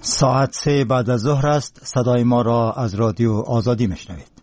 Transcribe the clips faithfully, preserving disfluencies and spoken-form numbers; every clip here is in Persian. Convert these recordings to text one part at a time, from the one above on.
ساعت سه بعد از ظهر است. صدای ما را از رادیو آزادی میشنوید.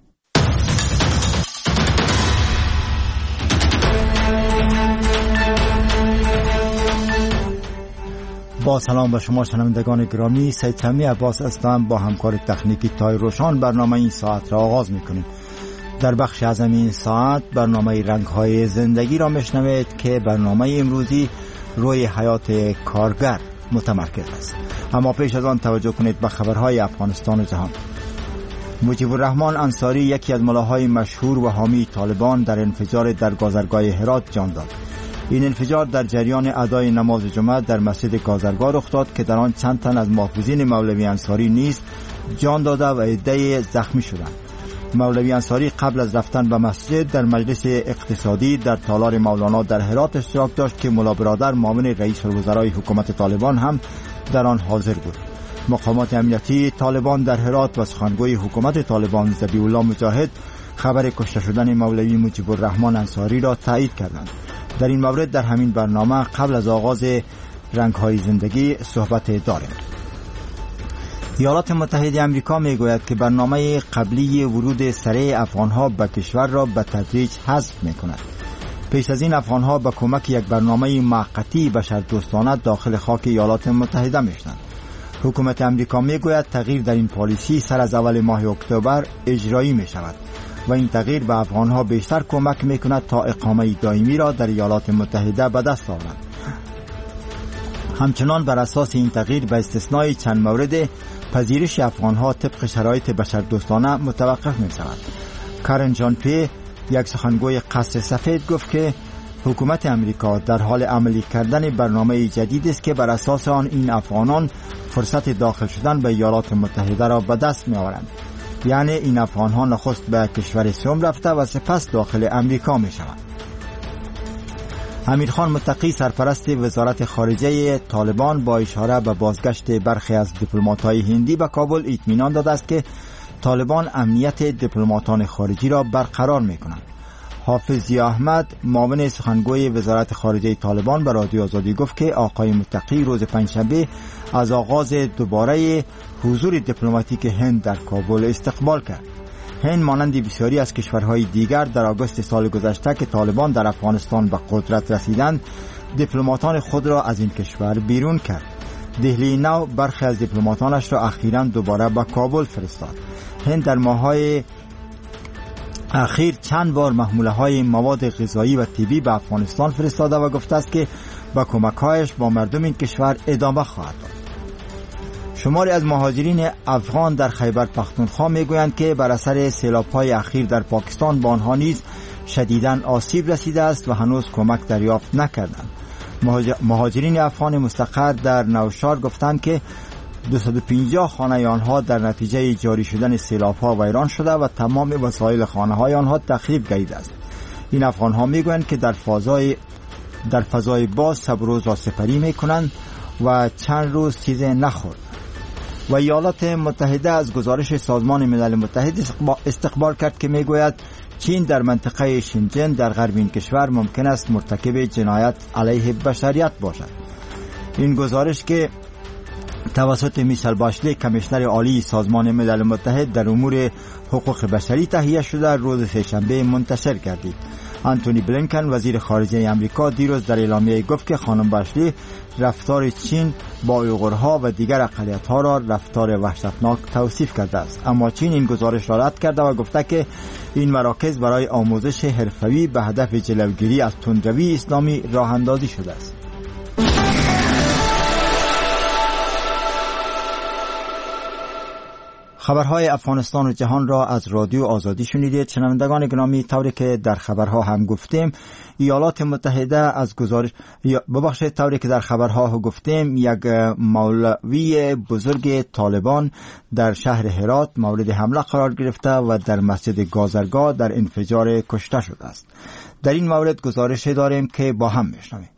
با سلام به شما شنوندگان گرامی، سید سمی عباس هستم. با همکار تکنیکی تای روشان برنامه این ساعت را آغاز میکنیم. در بخش اعظم این ساعت برنامه رنگ‌های زندگی را میشنوید که برنامه امروزی روی حیات کارگر متمرکز است. اما پیش از آن توجه کنید به خبرهای افغانستان و جهان. مجیب الرحمن انصاری، یکی از ملاهای مشهور و حامی طالبان، در انفجار در گازرگاه هرات جان داد. این انفجار در جریان ادای نماز جمعه در مسجد گازرگاه رخ داد که در آن چند تن از محافظین مولوی انصاری نیز جان داده و عده‌ای زخمی شدند. مولوی انصاری قبل از رفتن به مسجد در مجلس اقتصادی در تالار مولانا در هرات اشتراک داشت که ملا برادر معاون رئیس الوزرای حکومت طالبان هم در آن حاضر بود. مقامات امنیتی طالبان در هرات و سخنگوی حکومت طالبان ذبیح الله مجاهد خبر کشته شدن مولوی مجیب الرحمن انصاری را تایید کردند. در این مورد در همین برنامه قبل از آغاز رنگ‌های زندگی صحبت داریم. ایالات متحده آمریکا میگوید که برنامه قبلی ورود سریع افغانها به کشور را به تدریج حذف میکند. پیش از این افغانها به کمک یک برنامه موقتی بشردوستانه داخل خاک ایالات متحده میشدند. حکومت آمریکا میگوید تغییر در این پالیسی سر از اول ماه اکتبر اجرایی می شود و این تغییر به افغانها بیشتر کمک میکند تا اقامه دائمی را در ایالات متحده به دست آورند. همچنان بر اساس این تغییر به استثنای چند مورد پذیرش افغانها طبق شرایط بشردوستانه متوقف می شود. کارن جان پی، یک سخنگوی قصر سفید، گفت که حکومت امریکا در حال عملی کردن برنامه جدید است که بر اساس آن این افغانان فرصت داخل شدن به ایالات متحده را به دست می آورند. یعنی این افغانها نخست به کشور سوم رفته و سپس داخل امریکا می شوند. امیر خان متقی، سرپرست وزارت خارجه طالبان، با اشاره به بازگشت برخی از دیپلمات‌های هندی به کابل اطمینان داده است که طالبان امنیت دیپلماتان خارجی را برقرار می‌کنند. حافظ ضیا احمد، معاون سخنگوی وزارت خارجه طالبان، به رادیو آزادی گفت که آقای متقی روز پنجشنبه از آغاز دوباره حضور دیپلماتیک هند در کابل استقبال کرد. هند مانند بسیاری از کشورهای دیگر در آگوست سال گذشته که طالبان در افغانستان به قدرت رسیدند، دیپلماتان خود را از این کشور بیرون کرد. دهلی نو برخی از دیپلماتانش را اخیراً دوباره به کابل فرستاد. هند در ماه‌های اخیر چند بار محموله‌های مواد غذایی و طبی به افغانستان فرستاده و گفته است که با کمک‌هایش با مردم این کشور ادامه خواهد داد. شماری از مهاجرین افغان در خیبر پختونخوا میگویند که بر اثر سیلاب‌های اخیر در پاکستان به آنها نیز شدیداً آسیب رسیده است و هنوز کمک دریافت نکردند. مهاجرین افغان مستقر در نوشهر گفتند که دویست و پنجاه خانه آنها در نتیجه جاری شدن سیلاب‌ها ویران شده و تمام وسایل خانه‌های آنها تخریب گردیده است. این افغان‌ها میگویند که در فضای در فضای باز شب روز را سپری میکنند و چند روز چیزی نخورد. و ایالات متحده از گزارش سازمان ملل متحد استقبال کرد که میگوید چین در منطقه شینجن در غرب این کشور ممکن است مرتکب جنایت علیه بشریت باشد. این گزارش که توسط میشل باشلی، کمیشنر عالی سازمان ملل متحد در امور حقوق بشری تهیه شده، روز سه‌شنبه منتشر گردید. آنتونی بلینکن، وزیر خارجه آمریکا، دیروز در اعلامیه گفت که خانم باشلی رفتار چین با اویغورها و دیگر اقلیت‌ها را رفتار وحشتناک توصیف کرده است. اما چین این گزارش را رد کرده و گفته که این مراکز برای آموزش حرفه‌ای به هدف جلوگیری از تندروی اسلامی راه اندازی شده است. خبرهای افغانستان و جهان را از رادیو آزادی شنیدید. شنوندگان گرامی، طوری که در خبرها هم گفتیم، ایالات متحده از گزارش ببخشید طوری که در خبرها گفتیم یک مولوی بزرگ طالبان در شهر هرات مورد حمله قرار گرفته و در مسجد گازرگاه در انفجار کشته شده است. در این مورد گزارش داریم که با هم میشنویم.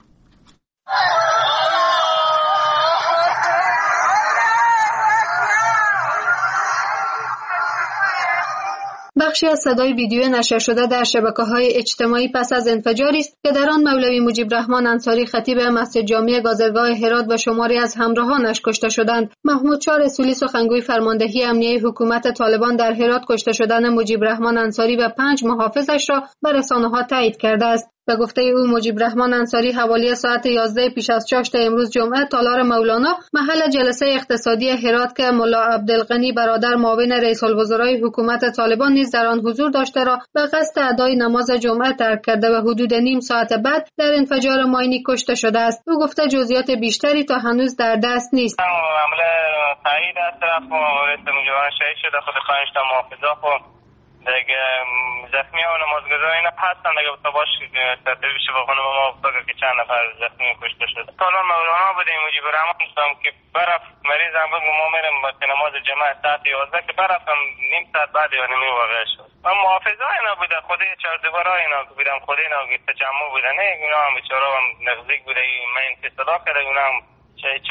به بخشی از صدای ویدیو نشر شده در شبکه‌های اجتماعی پس از انفجاری است که در آن مولوی مجیب رحمان انصاری خطیب مسجد جامع گازرگاه هرات و شماری از همراهانش کشته شدند. محمود شاه رسولی سخنگوی فرماندهی امنیه حکومت طالبان در هرات کشته شدن مجیب رحمان انصاری و پنج محافظش را به رسانه‌ها تایید کرده است. به گفته او مجیب رحمان انصاری حوالی ساعت یازده پیش از چاشت امروز جمعه تالار مولانا محل جلسه اقتصادی هرات که ملا عبدالغنی برادر معاون رئیس الوزرای حکومت طالبان نیز در آن حضور داشته را به قصد ادای نماز جمعه ترک کرده و حدود نیم ساعت بعد در انفجار ماینی کشته شده است. او گفته جزئیات بیشتری تا هنوز در دست نیست. معامله تایید از طرف مورد مجوان شهید شده خود پنج تا محافظا خود دیگه زخمی ها و نمازگزار اینا هستن دیگه تا باش ترتیب بشه با خانم ما بگه که چند نفر زخمی کشته شده. تالار مولانا بودیم مجیب رحمان دوستم که برف مریض هم بگو ما میرم با نماز جمعه ساعت یازده که برف هم نیم ساعت بعد یا نمی واقع شد. من محافظه اینا بوده خود چهار دیواره اینا که بودم خود اینا که تجمع بوده نه اینا هم بیچاره هم نزدیک بوده من صدا کرده اینا هم